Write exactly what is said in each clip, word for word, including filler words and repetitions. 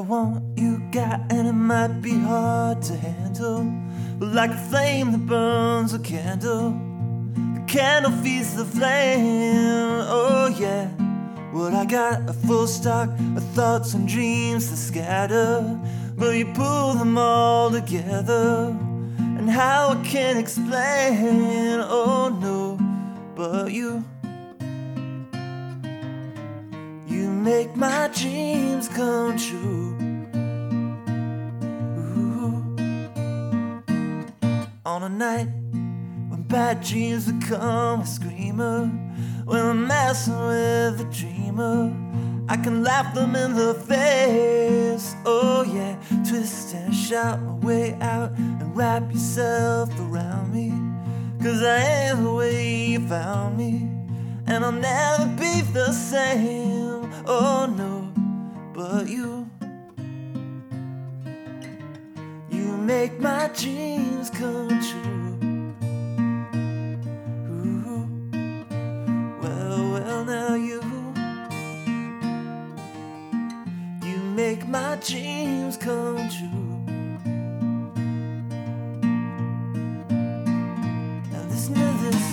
want you got, and it might be hard to handle, but like a flame that burns a candle, the candle feeds the flame. Oh yeah, what I got, a full stock of thoughts and dreams that scatter, but you pull them all together, and how I can't explain. Oh no, but you You make my dreams come true. Ooh. On a night when bad dreams become a screamer, when I'm messing with a dreamer, I can laugh them in the face. Oh yeah, twist and shout my way out and wrap yourself around me, 'cause I am the way you found me, and I'll never be the same. Oh no, but you You make my dreams come true. Ooh. Well, well, now you You make my dreams come true. Now listen to this.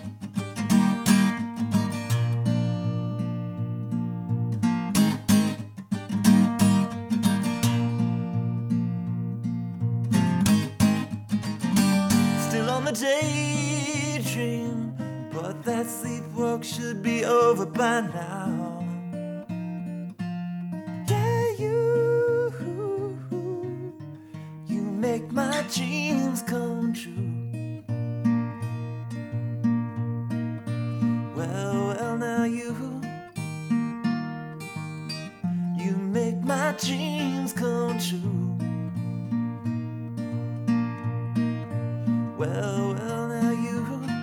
On the daydream, but that sleepwalk should be over by now. Yeah, you You make my dreams come true. Well, well, now you You make my dreams come true. Well, well, now you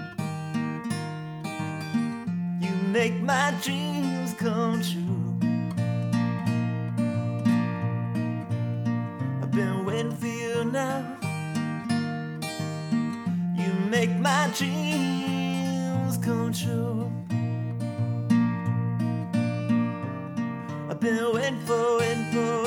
You make my dreams come true. I've been waiting for you now. You make my dreams come true. I've been waiting for, waiting for